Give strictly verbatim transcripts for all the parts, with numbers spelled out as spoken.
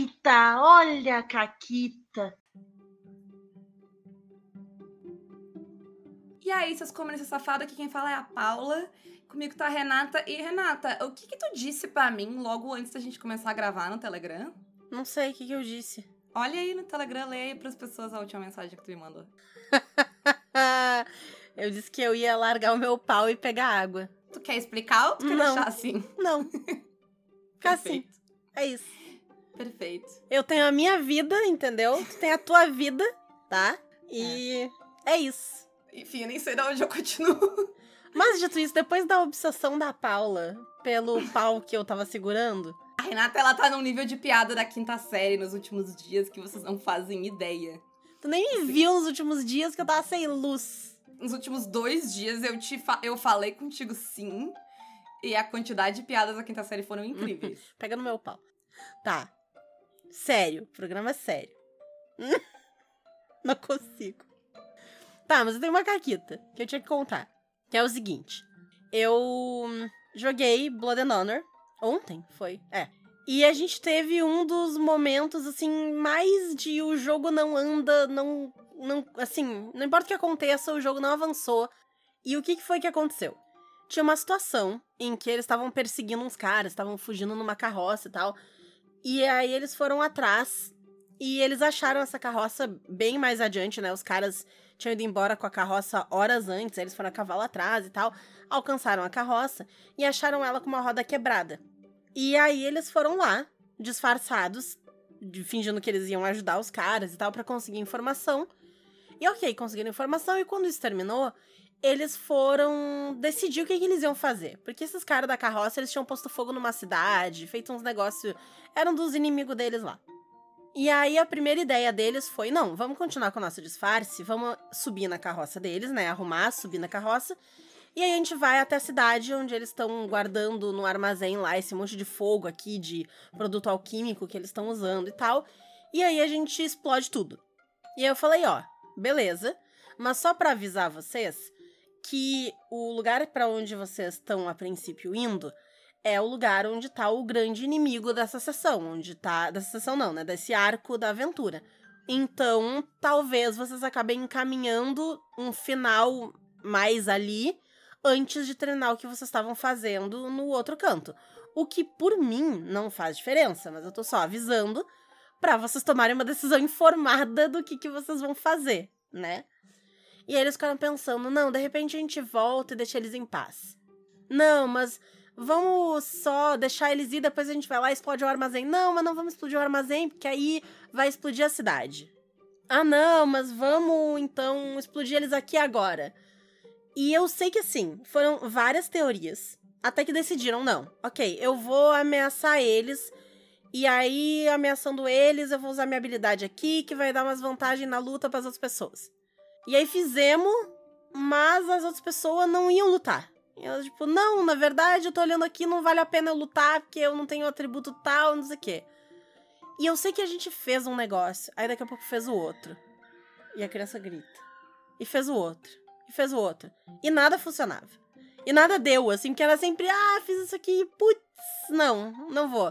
Caquita, olha a Caquita. E aí, seus comunistas safados, aqui quem fala é a Paula. Comigo tá a Renata. E, Renata, o que que tu disse pra mim logo antes da gente começar a gravar no Telegram? Não sei o que que eu disse. Olha aí no Telegram, leia aí pras pessoas a última mensagem que tu me mandou. Eu disse que eu ia largar o meu pau e pegar água. Tu quer explicar ou tu quer Não. deixar assim? Não. Fica assim. Perfeito. É isso. Perfeito. Eu tenho a minha vida, entendeu? Tu tem a tua vida, tá? E é, é isso. Enfim, eu nem sei de onde eu continuo. Mas, dito isso, depois da obsessão da Paula pelo pau que eu tava segurando... A Renata, ela tá num nível de piada da quinta série nos últimos dias que vocês não fazem ideia. Tu nem me Sim. viu nos últimos dias que eu tava sem luz. Nos últimos dois dias eu, te fa- eu falei contigo sim, e a quantidade de piadas da quinta série foram incríveis. Pega no meu pau. Tá. Sério. Programa sério. Não consigo. Tá, mas eu tenho uma caquita que eu tinha que contar. Que é o seguinte. Eu joguei Blood and Honor ontem, foi? É. E a gente teve um dos momentos, assim, mais de o jogo não anda, não... não assim, não importa o que aconteça, o jogo não avançou. E o que que foi que aconteceu? Tinha uma situação em que eles estavam perseguindo uns caras, estavam fugindo numa carroça e tal. E aí eles foram atrás e eles acharam essa carroça bem mais adiante, né? Os caras tinham ido embora com a carroça horas antes, aí eles foram a cavalo atrás e tal. Alcançaram a carroça e acharam ela com uma roda quebrada. E aí eles foram lá, disfarçados, de- fingindo que eles iam ajudar os caras e tal, pra conseguir informação. E ok, conseguiram informação e quando isso terminou, eles foram decidir o que, que eles iam fazer. Porque esses caras da carroça, eles tinham posto fogo numa cidade, feito uns negócios... Eram dos inimigos deles lá. E aí a primeira ideia deles foi, não, vamos continuar com o nosso disfarce, vamos subir na carroça deles, né, arrumar, subir na carroça. E aí a gente vai até a cidade onde eles estão guardando no armazém lá esse monte de fogo aqui, de produto alquímico que eles estão usando e tal. E aí a gente explode tudo. E aí eu falei, ó, beleza, mas só pra avisar vocês que o lugar pra onde vocês estão a princípio indo é o lugar onde tá o grande inimigo dessa sessão, onde tá... Dessa sessão não, né? Desse arco da aventura. Então, talvez vocês acabem encaminhando um final mais ali antes de terminar o que vocês estavam fazendo no outro canto. O que, por mim, não faz diferença, mas eu tô só avisando pra vocês tomarem uma decisão informada do que, que vocês vão fazer, né? E aí eles ficaram pensando, não, de repente a gente volta e deixa eles em paz. Não, mas vamos só deixar eles ir, depois a gente vai lá e explode o armazém. Não, mas não vamos explodir o armazém, porque aí vai explodir a cidade. Ah, não, mas vamos, então, explodir eles aqui agora. E eu sei que, assim, foram várias teorias, até que decidiram, não, ok, eu vou ameaçar eles, e aí, ameaçando eles, eu vou usar minha habilidade aqui, que vai dar umas vantagens na luta pras outras pessoas. E aí fizemos, mas as outras pessoas não iam lutar. E elas, tipo, não, na verdade, eu tô olhando aqui, não vale a pena eu lutar, porque eu não tenho atributo tal, não sei o quê. E eu sei que a gente fez um negócio, aí daqui a pouco fez o outro. E a criança grita. E fez o outro. E fez o outro. E nada funcionava. E nada deu, assim, porque era sempre, ah, fiz isso aqui, putz, não, não vou.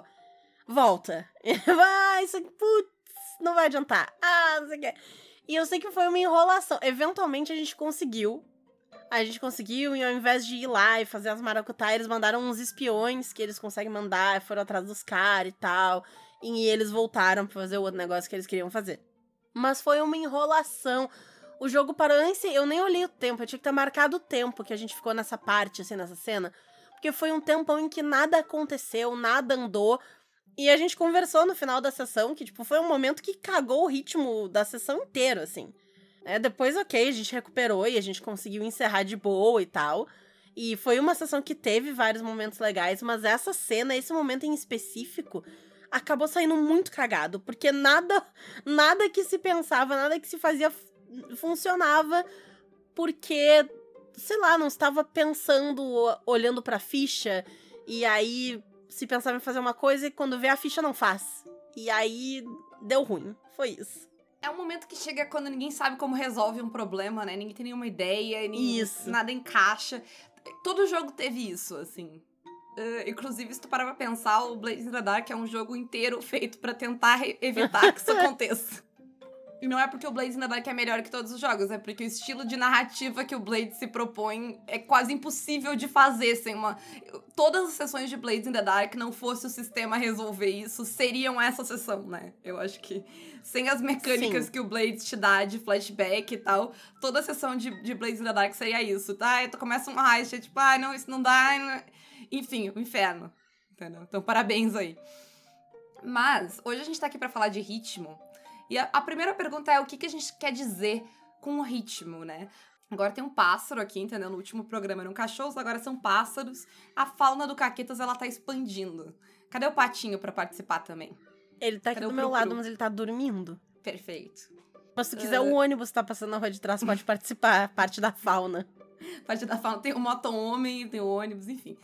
Volta. Vai, isso aqui, putz, não vai adiantar. Ah, não sei o quê. E eu sei que foi uma enrolação. Eventualmente a gente conseguiu. A gente conseguiu, e ao invés de ir lá e fazer as maracutaias, eles mandaram uns espiões que eles conseguem mandar, foram atrás dos caras e tal. E eles voltaram pra fazer o outro negócio que eles queriam fazer. Mas foi uma enrolação. O jogo parou, eu nem sei, eu nem olhei o tempo, eu tinha que ter marcado o tempo que a gente ficou nessa parte, assim, nessa cena. Porque foi um tempão em que nada aconteceu, nada andou. E a gente conversou no final da sessão, que, tipo, foi um momento que cagou o ritmo da sessão inteira, assim. É, depois, ok, a gente recuperou e a gente conseguiu encerrar de boa e tal. E foi uma sessão que teve vários momentos legais, mas essa cena, esse momento em específico, acabou saindo muito cagado, porque nada, nada que se pensava, nada que se fazia funcionava, porque, sei lá, não estava pensando, olhando pra ficha, e aí se pensava em fazer uma coisa e quando vê a ficha não faz. E aí deu ruim, foi isso. É um momento que chega quando ninguém sabe como resolve um problema, né? Ninguém tem nenhuma ideia, ninguém, Isso. nada encaixa. Todo jogo teve isso, assim. Uh, inclusive, se tu parar pra pensar, o Blades in the Dark é um jogo inteiro feito pra tentar evitar que isso aconteça. E não é porque o Blades in the Dark é melhor que todos os jogos, é porque o estilo de narrativa que o Blades se propõe é quase impossível de fazer sem uma... Todas as sessões de Blades in the Dark, não fosse o sistema resolver isso, seriam essa sessão, né? Eu acho que sem as mecânicas Sim. que o Blades te dá de flashback e tal, toda a sessão de, de Blades in the Dark seria isso, tá? E tu começa um heist, é tipo, ah, não, isso não dá... Não... Enfim, o inferno, entendeu? Então, parabéns aí. Mas, hoje a gente tá aqui pra falar de ritmo. E a, a primeira pergunta é o que, que a gente quer dizer com o ritmo, né? Agora tem um pássaro aqui, entendeu? No último programa eram cachorros, agora são pássaros. A fauna do Caquetas, ela tá expandindo. Cadê o patinho pra participar também? Ele tá aqui Cadê do meu lado, mas ele tá dormindo. Perfeito. Mas se tu quiser, uh... o ônibus tá passando na rua de trás, pode participar, parte da fauna. Parte da fauna. Tem o moto-homem, tem o ônibus, enfim.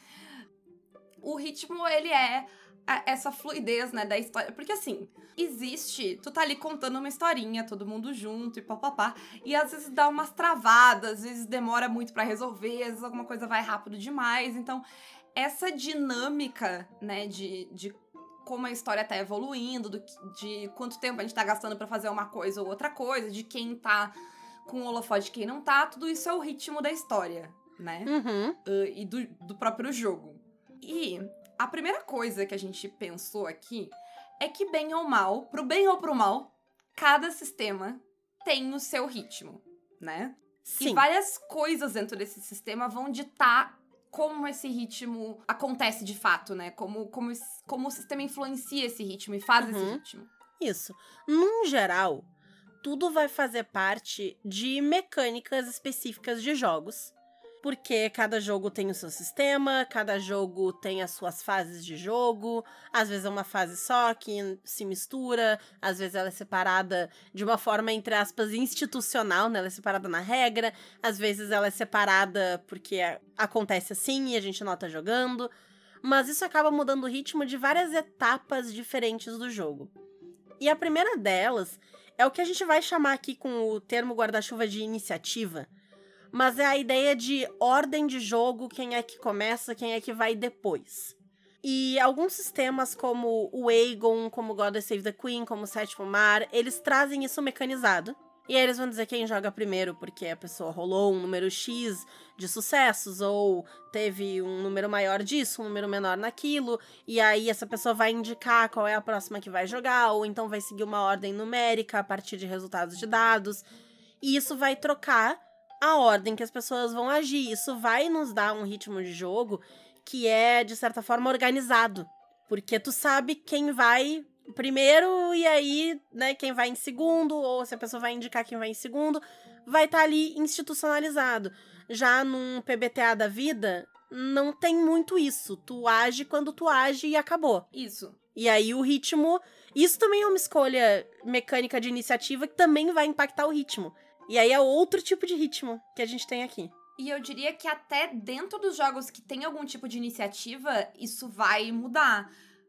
O ritmo, ele é essa fluidez, né, da história. Porque, assim, existe... Tu tá ali contando uma historinha, todo mundo junto e papapá. E, às vezes, dá umas travadas, às vezes demora muito pra resolver, às vezes alguma coisa vai rápido demais. Então, essa dinâmica, né, de, de como a história tá evoluindo, do, de quanto tempo a gente tá gastando pra fazer uma coisa ou outra coisa, de quem tá com o holofote e quem não tá, tudo isso é o ritmo da história, né? Uhum. Uh, e do, do próprio jogo. E a primeira coisa que a gente pensou aqui é que, bem ou mal, pro bem ou pro mal, cada sistema tem o seu ritmo, né? Sim. E várias coisas dentro desse sistema vão ditar como esse ritmo acontece de fato, né? Como, como, como o sistema influencia esse ritmo e faz uhum. esse ritmo. Isso. Num geral, tudo vai fazer parte de mecânicas específicas de jogos. Porque cada jogo tem o seu sistema, cada jogo tem as suas fases de jogo, às vezes é uma fase só que se mistura, às vezes ela é separada de uma forma, entre aspas, institucional, né? Ela é separada na regra, às vezes ela é separada porque acontece assim e a gente não tá jogando, mas isso acaba mudando o ritmo de várias etapas diferentes do jogo. E a primeira delas é o que a gente vai chamar aqui com o termo guarda-chuva de iniciativa, mas é a ideia de ordem de jogo, quem é que começa, quem é que vai depois. E alguns sistemas como o Aegon, como God Save the Queen, como o Sétimo Mar, eles trazem isso mecanizado. E aí eles vão dizer quem joga primeiro, porque a pessoa rolou um número X de sucessos, ou teve um número maior disso, um número menor naquilo, e aí essa pessoa vai indicar qual é a próxima que vai jogar, ou então vai seguir uma ordem numérica a partir de resultados de dados. E isso vai trocar a ordem que as pessoas vão agir. Isso vai nos dar um ritmo de jogo que é, de certa forma, organizado. Porque tu sabe quem vai primeiro e aí, né, quem vai em segundo, ou se a pessoa vai indicar quem vai em segundo, vai estar tá ali institucionalizado. Já num P B T A da vida, não tem muito isso. Tu age quando tu age e acabou. Isso. E aí o ritmo... Isso também é uma escolha mecânica de iniciativa que também vai impactar o ritmo. E aí é outro tipo de ritmo que a gente tem aqui. E eu diria que até dentro dos jogos que tem algum tipo de iniciativa, isso vai mudar.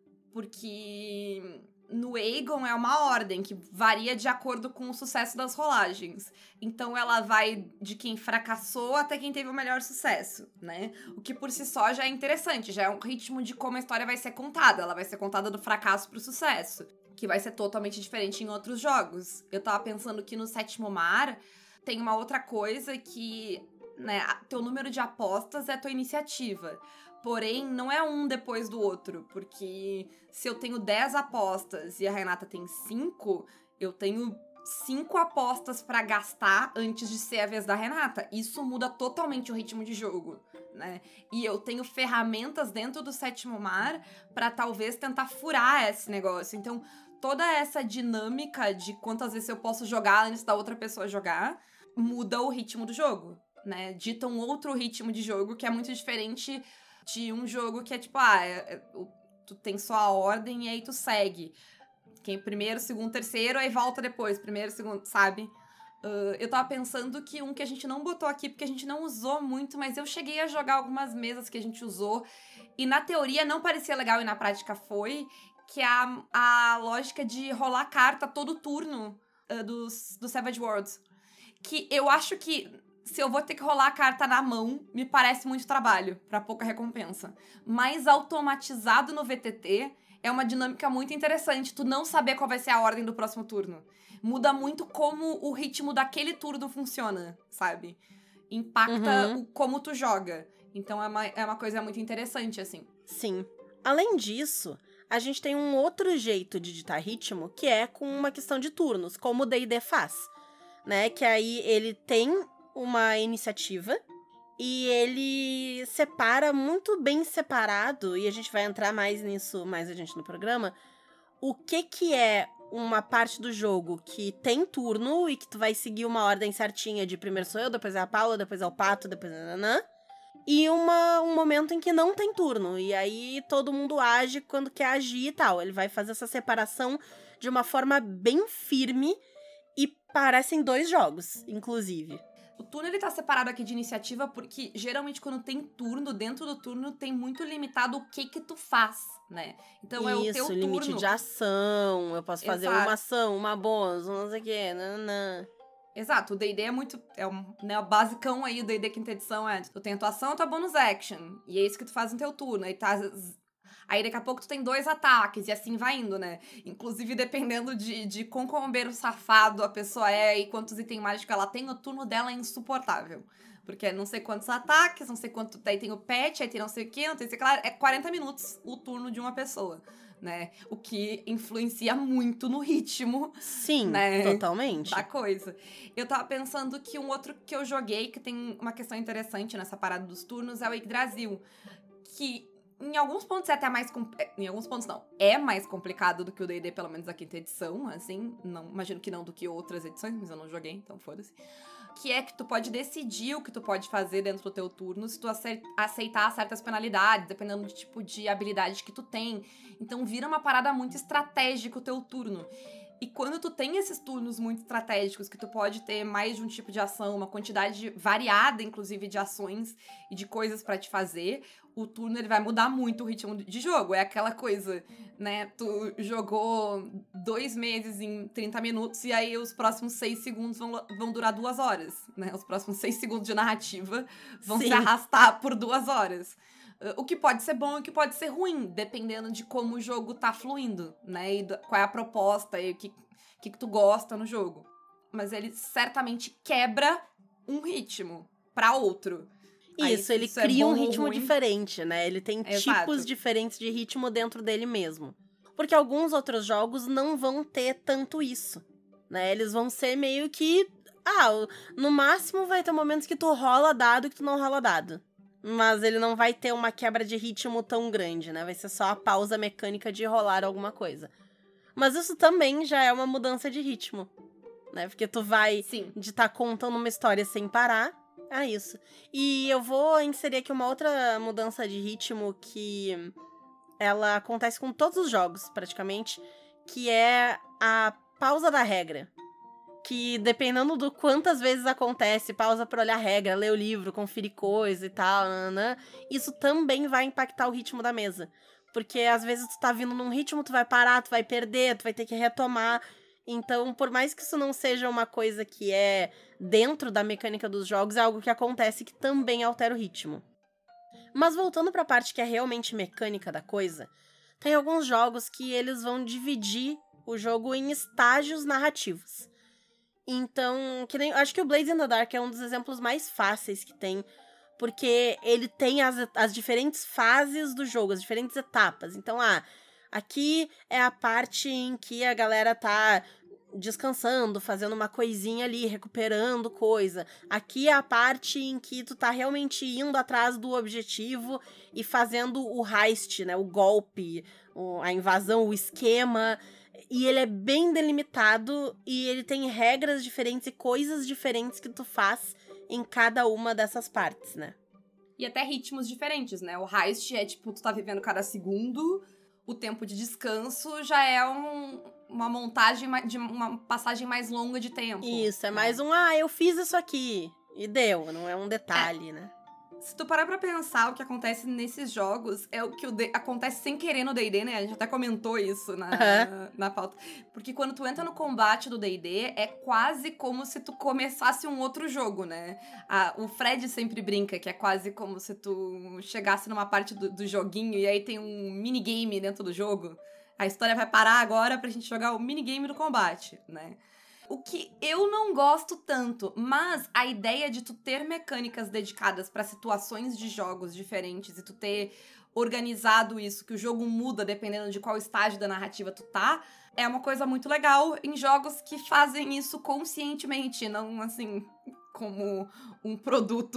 Porque no Aegon é uma ordem que varia de acordo com o sucesso das rolagens. Então ela vai de quem fracassou até quem teve o melhor sucesso, né? O que por si só já é interessante, já é um ritmo de como a história vai ser contada. Ela vai ser contada do fracasso pro sucesso, que vai ser totalmente diferente em outros jogos. Eu tava pensando que no Sétimo Mar tem uma outra coisa que, né, teu número de apostas é a tua iniciativa. Porém, não é um depois do outro, porque se eu tenho dez apostas e a Renata tem cinco, eu tenho cinco apostas pra gastar antes de ser a vez da Renata. Isso muda totalmente o ritmo de jogo, né? E eu tenho ferramentas dentro do Sétimo Mar pra talvez tentar furar esse negócio. Então, toda essa dinâmica de quantas vezes eu posso jogar antes da outra pessoa jogar, muda o ritmo do jogo, né? Dita um outro ritmo de jogo que é muito diferente de um jogo que é tipo, ah, é, é, tu tem só a ordem e aí tu segue. Quem primeiro, segundo, terceiro, aí volta depois. Primeiro, segundo, sabe? Uh, eu tava pensando que um que a gente não botou aqui, porque a gente não usou muito, mas eu cheguei a jogar algumas mesas que a gente usou, e na teoria não parecia legal e na prática foi, que é a, a lógica de rolar carta todo turno uh, dos, do Savage Worlds. Que eu acho que se eu vou ter que rolar a carta na mão, me parece muito trabalho, pra pouca recompensa. Mas automatizado no V T T é uma dinâmica muito interessante, tu não saber qual vai ser a ordem do próximo turno. Muda muito como o ritmo daquele turno funciona, sabe? Impacta Uhum. o como tu joga. Então é uma, é uma coisa muito interessante, assim. Sim. Além disso, a gente tem um outro jeito de ditar ritmo, que é com uma questão de turnos, como o D e D faz, né? Que aí ele tem uma iniciativa e ele separa muito bem separado, e a gente vai entrar mais nisso mais adiante no programa, o que que é uma parte do jogo que tem turno e que tu vai seguir uma ordem certinha de primeiro sou eu, depois é a Paula, depois é o Pato, depois é nanã. E uma, um momento em que não tem turno. E aí todo mundo age quando quer agir e tal. Ele vai fazer essa separação de uma forma bem firme e parecem dois jogos, inclusive. O turno, ele tá separado aqui de iniciativa porque, geralmente, quando tem turno, dentro do turno, tem muito limitado o que que tu faz, né? Então, é o teu Isso, turno. limite de ação. Eu posso fazer Exato. uma ação, uma bônus, não sei o quê. Nanã. Exato, o D e D é muito... É um, né, o basicão aí, o D e D quinta edição é... Tu tem a tua ação e tua bonus action. E é isso que tu faz no teu turno. Aí tá... Aí daqui a pouco tu tem dois ataques, e assim vai indo, né? Inclusive, dependendo de, de quão combeiro safado a pessoa é e quantos itens mágicos ela tem, o turno dela é insuportável. Porque é não sei quantos ataques, não sei quanto... Aí tem o pet, aí tem não sei o quê, não tem sei o que lá. É quarenta minutos o turno de uma pessoa, né? O que influencia muito no ritmo. Sim, né? totalmente. Da coisa. Eu tava pensando que um outro que eu joguei, que tem uma questão interessante nessa parada dos turnos, é o Yggdrasil. Que... Em alguns pontos é até mais... Compl... Em alguns pontos, não. É mais complicado do que o D e D, pelo menos a quinta edição, assim. Não, imagino que não do que outras edições, mas eu não joguei, então foda-se. Que é que tu pode decidir o que tu pode fazer dentro do teu turno se tu aceitar certas penalidades, dependendo do tipo de habilidade que tu tem. Então vira uma parada muito estratégica o teu turno. E quando tu tem esses turnos muito estratégicos, que tu pode ter mais de um tipo de ação, uma quantidade variada, inclusive, de ações e de coisas pra te fazer, o turno ele vai mudar muito o ritmo de jogo. É aquela coisa, né? Tu jogou dois meses em trinta minutos e aí os próximos seis segundos vão, vão durar duas horas, né? Os próximos seis segundos de narrativa vão Sim. se arrastar por duas horas. O que pode ser bom e o que pode ser ruim, dependendo de como o jogo tá fluindo, né? E do, qual é a proposta e o que, que, que tu gosta no jogo. Mas ele certamente quebra um ritmo pra outro. Isso, Aí, ele isso cria é um bom ou ritmo ruim. diferente, né? Ele tem Exato. tipos diferentes de ritmo dentro dele mesmo. Porque alguns outros jogos não vão ter tanto isso, né? Eles vão ser meio que... Ah, no máximo vai ter momentos que tu rola dado e que tu não rola dado. Mas ele não vai ter uma quebra de ritmo tão grande, né? Vai ser só a pausa mecânica de rolar alguma coisa. Mas isso também já é uma mudança de ritmo, né? Porque tu vai Sim. de estar tá contando uma história sem parar a isso. E eu vou inserir aqui uma outra mudança de ritmo que ela acontece com todos os jogos, praticamente, que é a pausa da regra. Que dependendo do quantas vezes acontece, pausa pra olhar a regra, ler o livro, conferir coisa e tal, nanã, isso também vai impactar o ritmo da mesa. Porque às vezes tu tá vindo num ritmo, tu vai parar, tu vai perder, tu vai ter que retomar. Então, por mais que isso não seja uma coisa que é dentro da mecânica dos jogos, é algo que acontece que também altera o ritmo. Mas voltando pra parte que é realmente mecânica da coisa, tem alguns jogos que eles vão dividir o jogo em estágios narrativos. Então, que nem, acho que o Blades in the Dark é um dos exemplos mais fáceis que tem, porque ele tem as, as diferentes fases do jogo, as diferentes etapas. Então, ah, aqui é a parte em que a galera tá descansando, fazendo uma coisinha ali, recuperando coisa. Aqui é a parte em que tu tá realmente indo atrás do objetivo e fazendo o heist, né, o golpe, a invasão, o esquema. E ele é bem delimitado e ele tem regras diferentes e coisas diferentes que tu faz em cada uma dessas partes, né? E até ritmos diferentes, né? O heist é tipo, tu tá vivendo cada segundo, o tempo de descanso já é um, uma montagem de uma passagem mais longa de tempo. Isso, é né? mais um, ah, eu fiz isso aqui e deu, não é um detalhe, é. né? Se tu parar pra pensar, o que acontece nesses jogos é o que o D- acontece sem querer no D e D, né? A gente até comentou isso na, Uhum. na pauta. Porque quando tu entra no combate do D e D, é quase como se tu começasse um outro jogo, né? Ah, o Fred sempre brinca que é quase como se tu chegasse numa parte do, do joguinho e aí tem um minigame dentro do jogo. A história vai parar agora pra gente jogar o minigame do combate, né? O que eu não gosto tanto, mas a ideia de tu ter mecânicas dedicadas pra situações de jogos diferentes e tu ter organizado isso, que o jogo muda dependendo de qual estágio da narrativa tu tá, é uma coisa muito legal em jogos que fazem isso conscientemente, não assim como um produto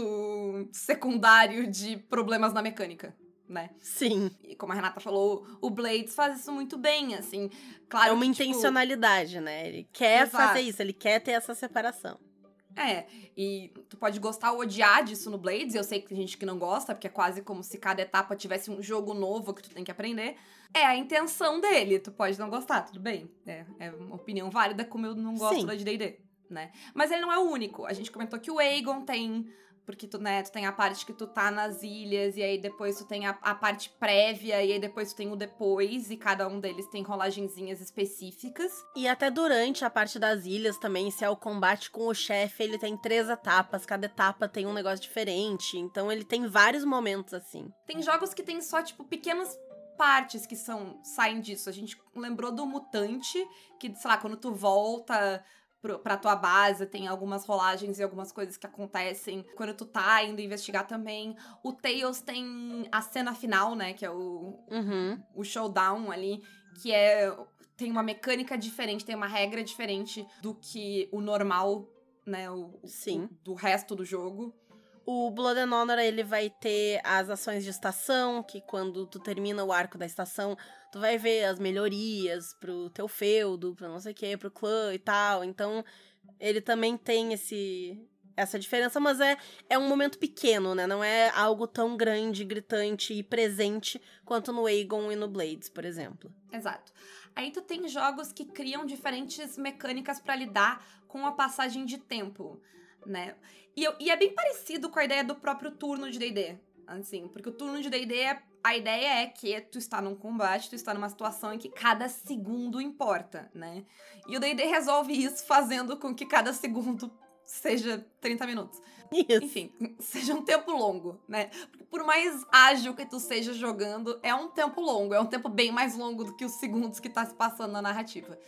secundário de problemas na mecânica, né? Sim. E como a Renata falou, o Blades faz isso muito bem, assim. Claro É uma que, tipo, intencionalidade, né? Ele quer Exato. fazer isso, ele quer ter essa separação. É, e tu pode gostar ou odiar disso no Blades, eu sei que tem gente que não gosta, porque é quase como se cada etapa tivesse um jogo novo que tu tem que aprender. É a intenção dele, tu pode não gostar, tudo bem. É, é uma opinião válida, como eu não gosto Sim. da de D e D, né? Mas ele não é o único. A gente comentou que o Aegon tem, porque tu, né, tu tem a parte que tu tá nas ilhas, e aí depois tu tem a, a parte prévia, e aí depois tu tem o depois, e cada um deles tem rolagenzinhas específicas. E até durante a parte das ilhas também, se é o combate com o chefe, ele tem três etapas, cada etapa tem um negócio diferente, então ele tem vários momentos assim. Tem jogos que tem só, tipo, pequenas partes que são saem disso. A gente lembrou do Mutante, que, sei lá, quando tu volta pro, pra tua base, tem algumas rolagens e algumas coisas que acontecem quando tu tá indo investigar também. O Tales tem a cena final, né, que é o, Uhum. o showdown ali, que é... tem uma mecânica diferente, tem uma regra diferente do que o normal, né, o, Sim. o, do resto do jogo. O Blood and Honor, ele vai ter as ações de estação, que quando tu termina o arco da estação, tu vai ver as melhorias pro teu feudo, pro não sei o que, pro clã e tal. Então, ele também tem esse essa diferença, mas é, é um momento pequeno, né? Não é algo tão grande, gritante e presente quanto no Aegon e no Blades, por exemplo. Exato. Aí tu tem jogos que criam diferentes mecânicas pra lidar com a passagem de tempo, né? E, eu, e é bem parecido com a ideia do próprio turno de D e D, assim, porque o turno de D e D, é, a ideia é que tu está num combate, tu está numa situação em que cada segundo importa, né? E o D e D resolve isso fazendo com que cada segundo seja trinta minutos. Isso. Enfim, seja um tempo longo, né? Porque por mais ágil que tu seja jogando, é um tempo longo. É um tempo bem mais longo do que os segundos que tá se passando na narrativa.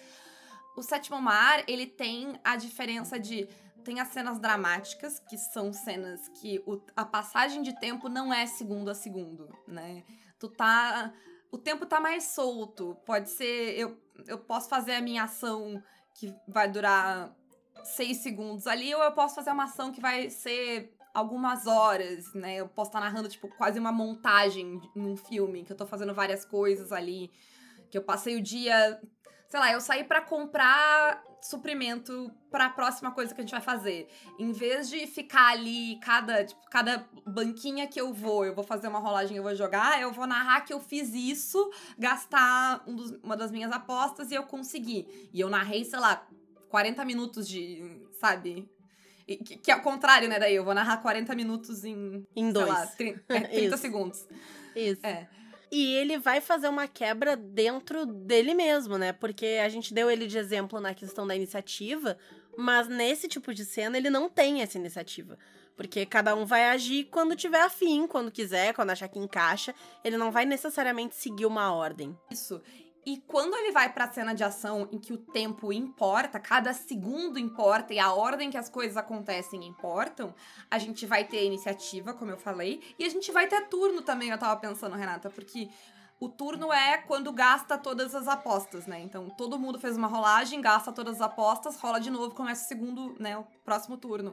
O Sétimo Mar, ele tem a diferença de... Tem as cenas dramáticas, que são cenas que o, a passagem de tempo não é segundo a segundo, né? Tu tá... O tempo tá mais solto. Pode ser... Eu, eu posso fazer a minha ação que vai durar seis segundos ali, ou eu posso fazer uma ação que vai ser algumas horas, né? Eu posso estar narrando, tipo, quase uma montagem num filme, que eu tô fazendo várias coisas ali, que eu passei o dia... Sei lá, eu saí pra comprar suprimento pra próxima coisa que a gente vai fazer. Em vez de ficar ali, cada, tipo, cada banquinha que eu vou, eu vou fazer uma rolagem, eu vou jogar, eu vou narrar que eu fiz isso, gastar um dos, uma das minhas apostas e eu consegui. E eu narrei, sei lá, quarenta minutos de, sabe... E, que, que é o contrário, né, daí eu vou narrar quarenta minutos em... Em sei dois. lá, trinta, é, trinta Isso. segundos. Isso. É. E ele vai fazer uma quebra dentro dele mesmo, né? Porque a gente deu ele de exemplo na questão da iniciativa, mas nesse tipo de cena ele não tem essa iniciativa. Porque cada um vai agir quando tiver afim, quando quiser, quando achar que encaixa. Ele não vai necessariamente seguir uma ordem. Isso. E quando ele vai pra cena de ação em que o tempo importa, cada segundo importa e a ordem que as coisas acontecem importam, a gente vai ter iniciativa, como eu falei, e a gente vai ter turno também, eu tava pensando, Renata, porque o turno é quando gasta todas as apostas, né? Então, todo mundo fez uma rolagem, gasta todas as apostas, rola de novo, começa o segundo, né, o próximo turno.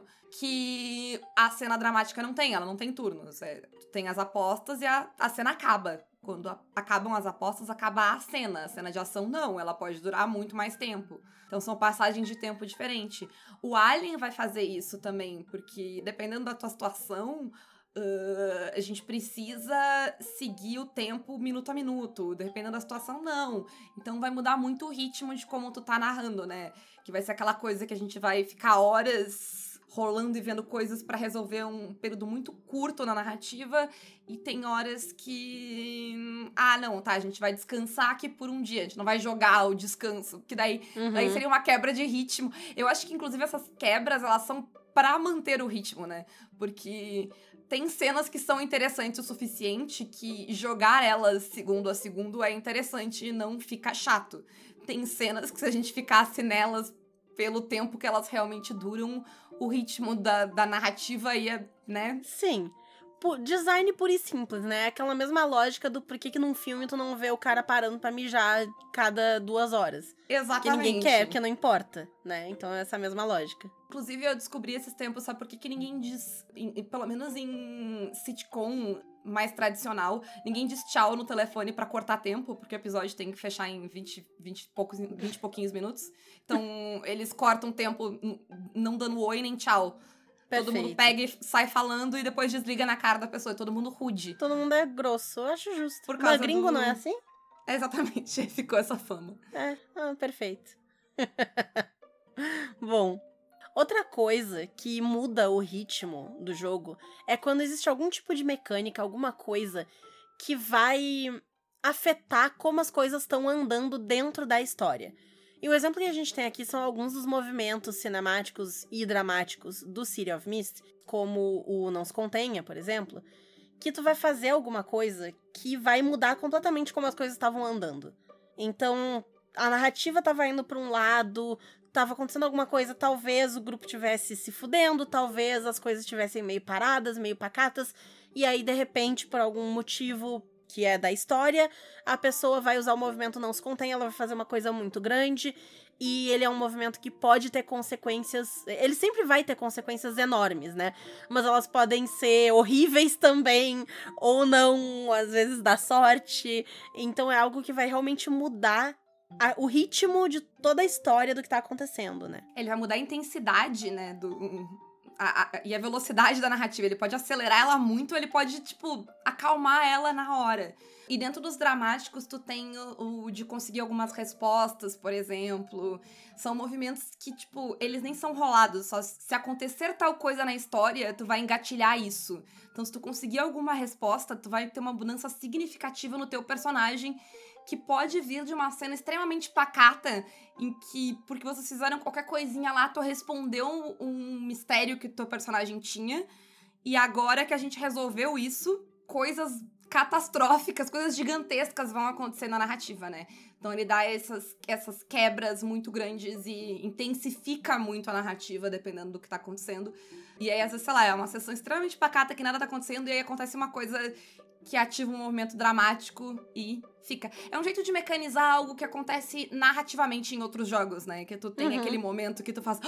Que a cena dramática não tem, ela não tem turnos. É, tem as apostas e a, a cena acaba. Quando a, acabam as apostas, acaba a cena. A cena de ação não, ela pode durar muito mais tempo. Então são passagens de tempo diferentes. O Alien vai fazer isso também, porque dependendo da tua situação, uh, a gente precisa seguir o tempo minuto a minuto. Dependendo da situação, não. Então vai mudar muito o ritmo de como tu tá narrando, né? Que vai ser aquela coisa que a gente vai ficar horas rolando e vendo coisas pra resolver um período muito curto na narrativa, e tem horas que... Ah, não, tá, a gente vai descansar aqui por um dia, a gente não vai jogar o descanso, que daí, Uhum. daí seria uma quebra de ritmo. Eu acho que, inclusive, essas quebras, elas são pra manter o ritmo, né? Porque tem cenas que são interessantes o suficiente que jogar elas segundo a segundo é interessante e não fica chato. Tem cenas que, se a gente ficasse nelas pelo tempo que elas realmente duram, o ritmo da, da narrativa ia, né? Sim. Pu- design puro e simples, né? Aquela mesma lógica do por que que num filme tu não vê o cara parando pra mijar cada duas horas. Exatamente. Porque ninguém quer, porque não importa, né? Então é essa mesma lógica. Inclusive, eu descobri esses tempos, sabe por que que ninguém diz, em- em- pelo menos em sitcom mais tradicional, ninguém diz tchau no telefone pra cortar tempo, porque o episódio tem que fechar em vinte, vinte, e poucos, vinte e pouquinhos minutos. Então, eles cortam tempo n- não dando oi nem tchau. Todo mundo Perfeito. pega e sai falando e depois desliga na cara da pessoa. E todo mundo rude. Todo mundo é grosso, eu acho justo. Por Mas causa gringo do- não é assim? É exatamente, ficou essa fama. É, ah, perfeito. Bom, outra coisa que muda o ritmo do jogo é quando existe algum tipo de mecânica, alguma coisa que vai afetar como as coisas estão andando dentro da história. E o exemplo que a gente tem aqui são alguns dos movimentos cinemáticos e dramáticos do City of Mist, como o Não Se Contenha, por exemplo, que tu vai fazer alguma coisa que vai mudar completamente como as coisas estavam andando. Então, a narrativa tava indo pra um lado, tava acontecendo alguma coisa, talvez o grupo tivesse se fudendo, talvez as coisas estivessem meio paradas, meio pacatas, e aí, de repente, por algum motivo que é da história, a pessoa vai usar o movimento Não Se Contém, ela vai fazer uma coisa muito grande, e ele é um movimento que pode ter consequências... Ele sempre vai ter consequências enormes, né? Mas elas podem ser horríveis também, ou não, às vezes dá sorte. Então é algo que vai realmente mudar a- o ritmo de toda a história do que tá acontecendo, né? Ele vai mudar a intensidade, né, do... a- a- e a velocidade da narrativa. Ele pode acelerar ela muito, ele pode, tipo, acalmar ela na hora. E dentro dos dramáticos, tu tem o, o de conseguir algumas respostas, por exemplo. São movimentos que, tipo, eles nem são rolados. Só se acontecer tal coisa na história, tu vai engatilhar isso. Então, se tu conseguir alguma resposta, tu vai ter uma mudança significativa no teu personagem, que pode vir de uma cena extremamente pacata, em que, porque vocês fizeram qualquer coisinha lá, tu respondeu um, um mistério que o teu personagem tinha, e agora que a gente resolveu isso, coisas catastróficas, coisas gigantescas vão acontecer na narrativa, né? Então ele dá essas, essas quebras muito grandes e intensifica muito a narrativa, dependendo do que tá acontecendo. E aí, às vezes, sei lá, é uma sessão extremamente pacata que nada tá acontecendo, e aí acontece uma coisa que ativa um movimento dramático e fica. É um jeito de mecanizar algo que acontece narrativamente em outros jogos, né? Que tu tem Uhum. aquele momento que tu faz...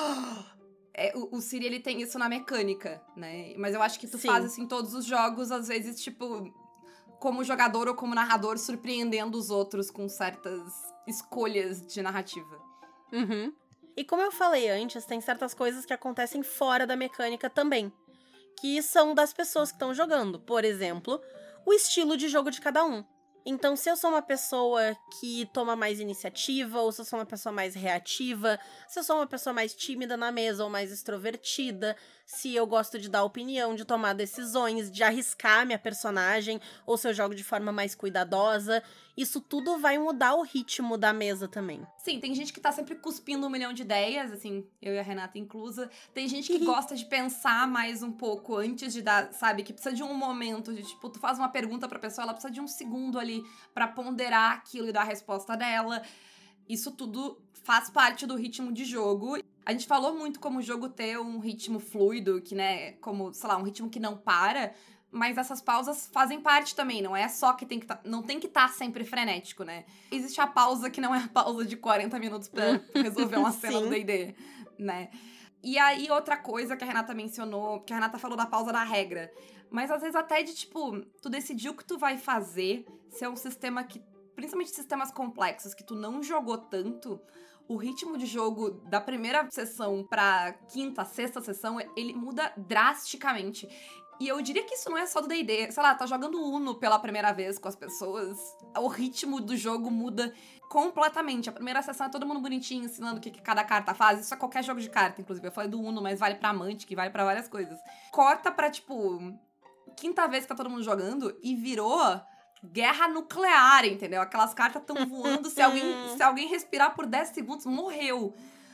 É, o, o Ciri, ele tem isso na mecânica, né? Mas eu acho que tu Sim. faz isso em todos os jogos, às vezes, tipo... como jogador ou como narrador, surpreendendo os outros com certas escolhas de narrativa. Uhum. E como eu falei antes, tem certas coisas que acontecem fora da mecânica também, que são das pessoas que estão jogando. Por exemplo, o estilo de jogo de cada um. Então, se eu sou uma pessoa que toma mais iniciativa, ou se eu sou uma pessoa mais reativa, se eu sou uma pessoa mais tímida na mesa ou mais extrovertida, se eu gosto de dar opinião, de tomar decisões, de arriscar minha personagem, ou se eu jogo de forma mais cuidadosa, isso tudo vai mudar o ritmo da mesa também. Sim, tem gente que tá sempre cuspindo um milhão de ideias, assim, eu e a Renata inclusa. Tem gente que gosta de pensar mais um pouco antes de dar, sabe? Que precisa de um momento, de tipo, tu faz uma pergunta pra pessoa, ela precisa de um segundo ali pra ponderar aquilo e dar a resposta dela. Isso tudo faz parte do ritmo de jogo. A gente falou muito como o jogo ter um ritmo fluido, que, né, como, sei lá, um ritmo que não para, mas essas pausas fazem parte também, não é só que tem que tá, não tem que estar tá sempre frenético, né? Existe a pausa que não é a pausa de quarenta minutos pra resolver uma cena do D e D, né? E aí, outra coisa que a Renata mencionou, que a Renata falou da pausa da regra, mas às vezes até de, tipo, tu decidiu o que tu vai fazer, se é um sistema que, principalmente sistemas complexos, que tu não jogou tanto, o ritmo de jogo da primeira sessão pra quinta, sexta sessão, ele muda drasticamente. E eu diria que isso não é só do D e D. Sei lá, tá jogando Uno pela primeira vez com as pessoas, o ritmo do jogo muda completamente. A primeira sessão é todo mundo bonitinho, ensinando o que, que cada carta faz. Isso é qualquer jogo de carta, inclusive. Eu falei do Uno, mas vale pra Amante, que vale pra várias coisas. Corta pra, tipo, quinta vez que tá todo mundo jogando e virou guerra nuclear, entendeu? Aquelas cartas tão voando, se alguém, se alguém respirar por dez segundos, morreu.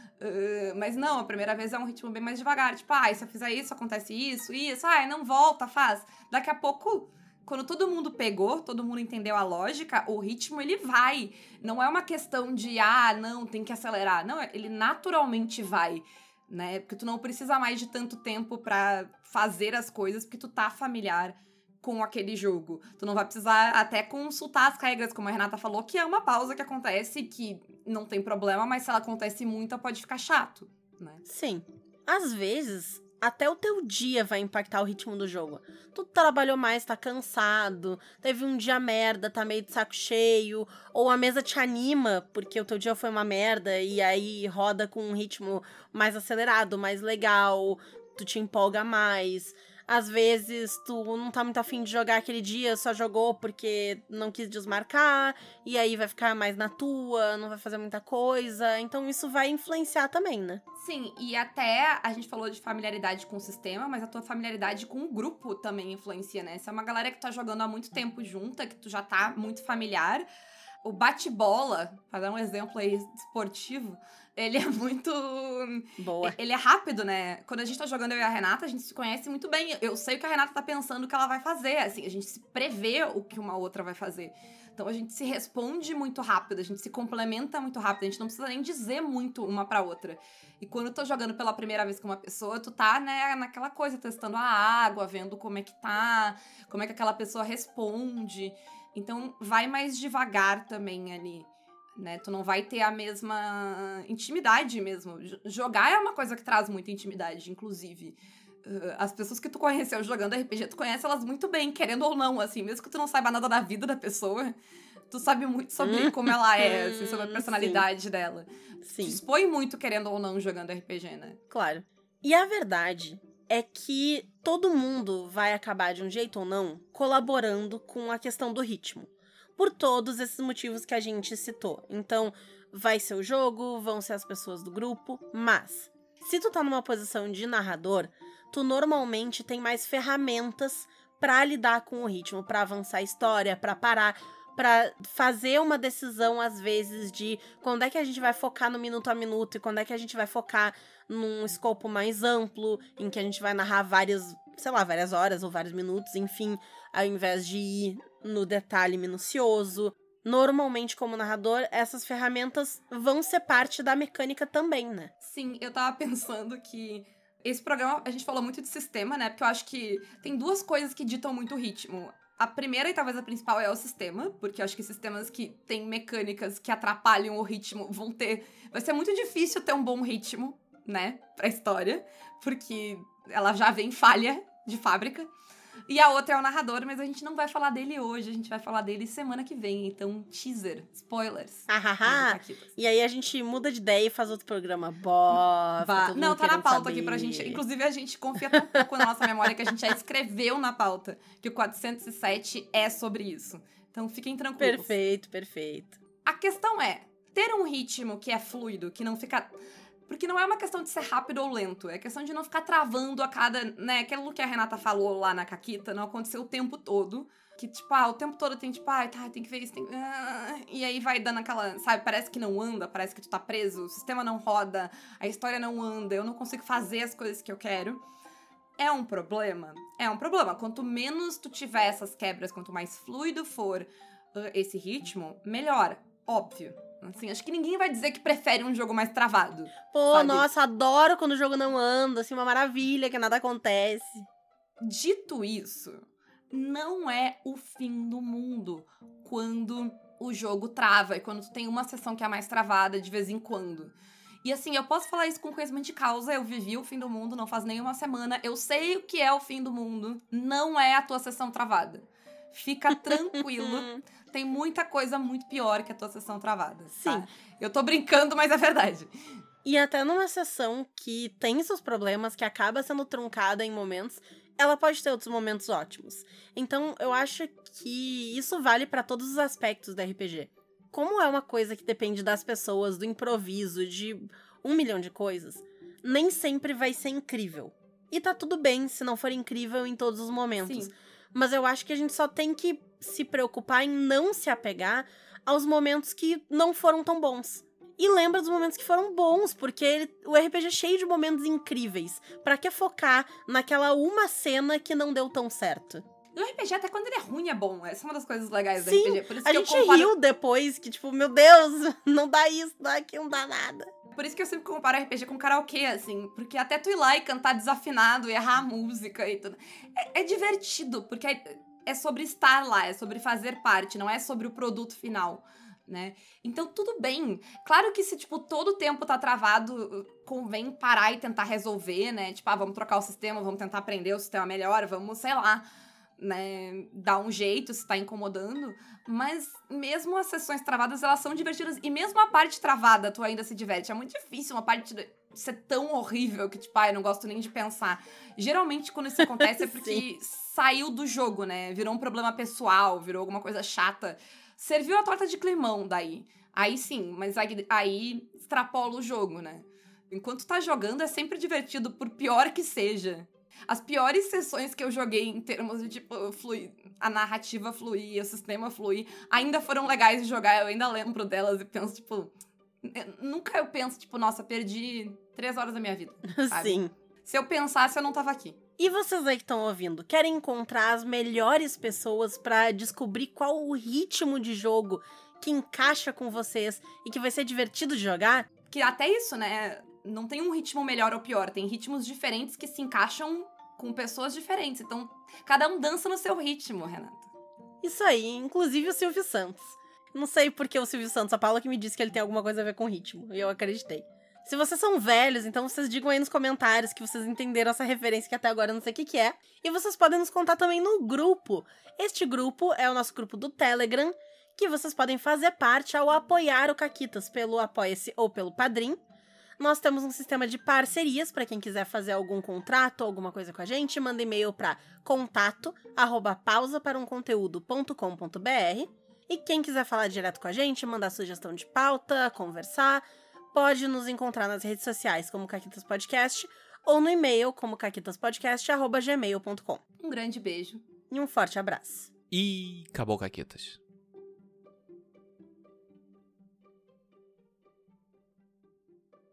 Uh, mas não, a primeira vez é um ritmo bem mais devagar. Tipo, ah, se eu fizer isso, acontece isso, isso. Ah, não volta, faz. Daqui a pouco, quando todo mundo pegou, todo mundo entendeu a lógica, o ritmo, ele vai. Não é uma questão de, ah, não, tem que acelerar. Não, ele naturalmente vai, né? Porque tu não precisa mais de tanto tempo pra fazer as coisas, porque tu tá familiar com aquele jogo. Tu não vai precisar até consultar as regras, como a Renata falou, que é uma pausa que acontece, que não tem problema, mas se ela acontece muito, pode ficar chato, né? Sim. Às vezes, até o teu dia vai impactar o ritmo do jogo. Tu trabalhou mais, tá cansado, teve um dia merda, tá meio de saco cheio, ou a mesa te anima porque o teu dia foi uma merda e aí roda com um ritmo mais acelerado, mais legal, tu te empolga mais. Às vezes, tu não tá muito afim de jogar aquele dia, só jogou porque não quis desmarcar, e aí vai ficar mais na tua, não vai fazer muita coisa. Então, isso vai influenciar também, né? Sim, e até a gente falou de familiaridade com o sistema, mas a tua familiaridade com o grupo também influencia, né? Se é uma galera que tá jogando há muito tempo junta, que tu já tá muito familiar, o bate-bola, pra dar um exemplo aí esportivo, ele é muito... Boa. Ele é rápido, né? Quando a gente tá jogando eu e a Renata, a gente se conhece muito bem. Eu sei o que a Renata tá pensando, o que ela vai fazer. Assim, a gente se prevê o que uma outra vai fazer. Então, a gente se responde muito rápido, a gente se complementa muito rápido. A gente não precisa nem dizer muito uma pra outra. E quando eu tô jogando pela primeira vez com uma pessoa, tu tá, né, naquela coisa, testando a água, vendo como é que tá, como é que aquela pessoa responde. Então, vai mais devagar também ali, né? Tu não vai ter a mesma intimidade mesmo. J- Jogar é uma coisa que traz muita intimidade, inclusive. Uh, as pessoas que tu conheceu jogando R P G, tu conhece elas muito bem, querendo ou não, assim. Mesmo que tu não saiba nada da vida da pessoa, tu sabe muito sobre como ela é, assim, sobre a personalidade Sim. dela. Sim. Tu expõe muito, querendo ou não, jogando R P G, né? Claro. E a verdade é que todo mundo vai acabar, de um jeito ou não, colaborando com a questão do ritmo. Por todos esses motivos que a gente citou. Então, vai ser o jogo, vão ser as pessoas do grupo, mas se tu tá numa posição de narrador, tu normalmente tem mais ferramentas pra lidar com o ritmo, pra avançar a história, pra parar, pra fazer uma decisão, às vezes, de quando é que a gente vai focar no minuto a minuto e quando é que a gente vai focar num escopo mais amplo, em que a gente vai narrar várias, sei lá, várias horas ou vários minutos, enfim, ao invés de ir no detalhe minucioso. Normalmente, como narrador, essas ferramentas vão ser parte da mecânica também, né? Sim, eu tava pensando que esse programa, a gente falou muito de sistema, né? Porque eu acho que tem duas coisas que ditam muito o ritmo. A primeira e talvez a principal é o sistema, porque eu acho que sistemas que têm mecânicas que atrapalham o ritmo vão ter... Vai ser muito difícil ter um bom ritmo, né? Pra história, porque ela já vem falha de fábrica. E a outra é o narrador, mas a gente não vai falar dele hoje, a gente vai falar dele semana que vem. Então, teaser, spoilers. Ahaha. E aí a gente muda de ideia e faz outro programa. Boa. Bah, não, tá na pauta aqui pra gente. Inclusive, a gente confia tão pouco na nossa memória que a gente já escreveu na pauta que o quatrocentos e sete é sobre isso. Então, fiquem tranquilos. Perfeito, perfeito. A questão é, ter um ritmo que é fluido, que não fica... Porque não é uma questão de ser rápido ou lento, é questão de não ficar travando a cada, né, aquilo que a Renata falou lá na Caquita, não aconteceu o tempo todo, que, tipo, ah, o tempo todo tem, tipo, ah, tá, tem que ver isso, tem... Ah, e aí vai dando aquela, sabe, parece que não anda, parece que tu tá preso, o sistema não roda, a história não anda, eu não consigo fazer as coisas que eu quero. É um problema? É um problema. Quanto menos tu tiver essas quebras, quanto mais fluido for uh, esse ritmo, melhor, óbvio. Assim, acho que ninguém vai dizer que prefere um jogo mais travado. Pô, sabe? nossa, adoro quando o jogo não anda, assim, uma maravilha, que nada acontece. Dito isso, não é o fim do mundo quando o jogo trava e quando tu tem uma sessão que é mais travada de vez em quando. E assim, eu posso falar isso com conhecimento de causa, eu vivi o fim do mundo não faz nem uma semana, eu sei o que é o fim do mundo, não é a tua sessão travada. Fica tranquilo. Tem muita coisa muito pior que a tua sessão travada. Tá? Sim. Eu tô brincando, mas é verdade. E até numa sessão que tem seus problemas, que acaba sendo truncada em momentos, ela pode ter outros momentos ótimos. Então, eu acho que isso vale pra todos os aspectos da R P G. Como é uma coisa que depende das pessoas, do improviso, de um milhão de coisas, nem sempre vai ser incrível. E tá tudo bem se não for incrível em todos os momentos. Sim. Mas eu acho que a gente só tem que se preocupar em não se apegar aos momentos que não foram tão bons. E lembra dos momentos que foram bons, porque ele, o R P G é cheio de momentos incríveis. Pra que focar naquela uma cena que não deu tão certo? E o R P G, até quando ele é ruim, é bom. Essa é uma das coisas legais do Sim, R P G. Por isso a que gente eu comparo... riu depois, que tipo, meu Deus, não dá isso, não dá aquilo, não dá nada. Por isso que eu sempre comparo R P G com karaokê, assim. Porque até tu ir lá e cantar desafinado e errar a música e tudo. É, é divertido, porque é, é sobre estar lá, é sobre fazer parte, não é sobre o produto final, né? Então, tudo bem. Claro que se, tipo, todo o tempo tá travado, convém parar e tentar resolver, né? Tipo, ah, vamos trocar o sistema, vamos tentar aprender o sistema melhor, vamos, sei lá, né, dar um jeito se tá incomodando. Mas mesmo as sessões travadas, elas são divertidas. E mesmo a parte travada, tu ainda se diverte. É muito difícil uma parte ser tão horrível que, tipo, ah, eu não gosto nem de pensar. Geralmente, quando isso acontece, é porque saiu do jogo, né? Virou um problema pessoal, virou alguma coisa chata. Serviu a torta de climão daí. Aí sim, mas aí, aí extrapola o jogo, né? Enquanto tá jogando, é sempre divertido, por pior que seja. As piores sessões que eu joguei em termos de, tipo, fluir, a narrativa fluir, o sistema fluir, ainda foram legais de jogar. Eu ainda lembro delas e penso, tipo... Nunca eu penso, tipo, nossa, perdi três horas da minha vida, sabe? Sim. Se eu pensasse, eu não tava aqui. E vocês aí que estão ouvindo, querem encontrar as melhores pessoas pra descobrir qual o ritmo de jogo que encaixa com vocês e que vai ser divertido de jogar? Que até isso, né? Não tem um ritmo melhor ou pior. Tem ritmos diferentes que se encaixam com pessoas diferentes. Então, cada um dança no seu ritmo, Renata. Isso aí, inclusive o Silvio Santos. Não sei por que o Silvio Santos, a Paula que me disse que ele tem alguma coisa a ver com ritmo. E eu acreditei. Se vocês são velhos, então vocês digam aí nos comentários que vocês entenderam essa referência que até agora eu não sei o que que é. E vocês podem nos contar também no grupo. Este grupo é o nosso grupo do Telegram, que vocês podem fazer parte ao apoiar o Caquitas pelo Apoia-se ou pelo Padrim. Nós temos um sistema de parcerias para quem quiser fazer algum contrato ou alguma coisa com a gente. Manda e-mail para contato arroba pausa para um conteúdo ponto com ponto br. E quem quiser falar direto com a gente, mandar sugestão de pauta, conversar, pode nos encontrar nas redes sociais como Caquitas Podcast ou no e-mail como caquitaspodcast arroba gmail ponto com. Um grande beijo. E um forte abraço. E acabou, Caquitas.